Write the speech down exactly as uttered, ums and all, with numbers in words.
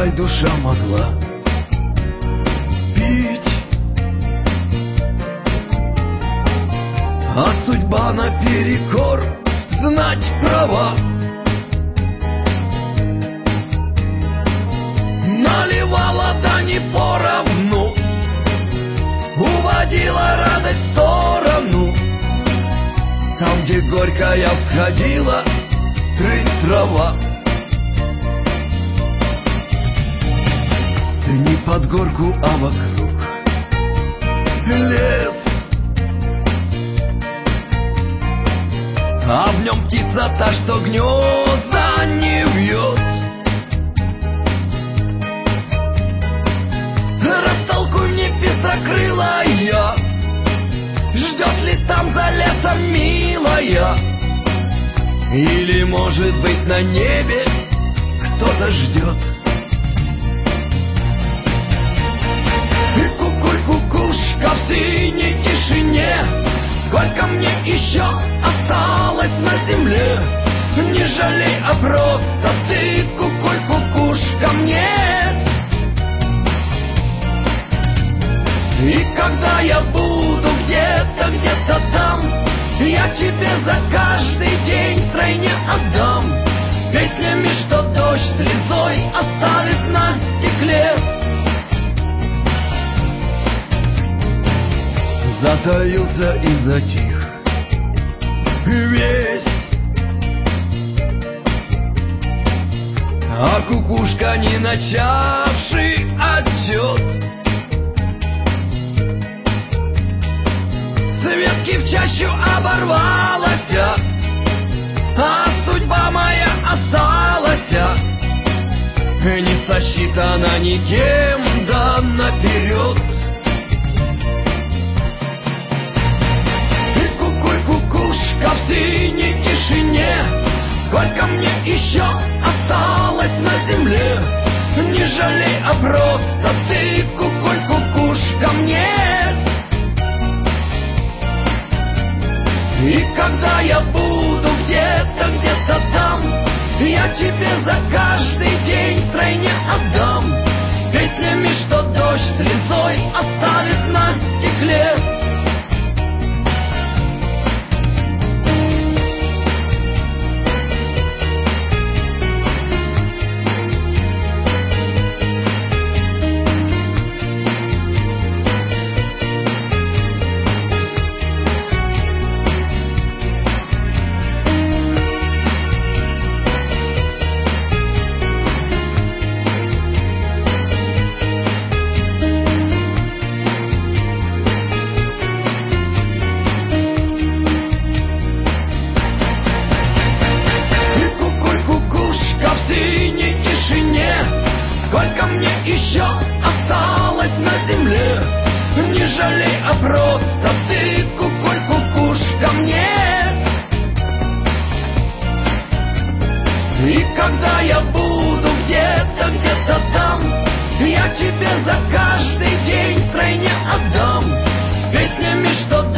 пускай душа могла пить, а судьба наперекор знать права. Наливала, да не поровну, уводила радость в сторону. Там, где горькая всходила трынь трава. Не под горку, а вокруг лес, а в нем птица та, что гнезда не вьет. Растолкуй мне, пестрокрылая, ждет ли там за лесом милая? Или, может быть, на небе кто-то ждет? И кукуй, кукушка в синей тишине, сколько мне еще осталось на земле? Не жалей, а просто ты, кукуй, кукушка, мне. И когда я буду где-то, где-то там, я тебе за каждый день втройне отдам песнями, что дождь слезой оставит на стекле. Затаился и затих весь, а кукушка, не начавший отчет, с ветки в чащу оборвалась, а судьба моя осталась не сосчитана никем, да наперед. И кукуй, кукушка в синей тишине, сколько мне еще осталось на земле? Не жалей, а просто ты, кукуй, кукушка, мне. И когда я буду где-то, где-то там, я тебе за каждый день втройне отдам песнями, что дождь слезой оставит на стекле. Сколько мне еще осталось на земле? Не жалей, а просто ты, кукуй, кукушка, мне. И когда я буду где-то, где-то там, я тебе за каждый день втройне отдам песнями, что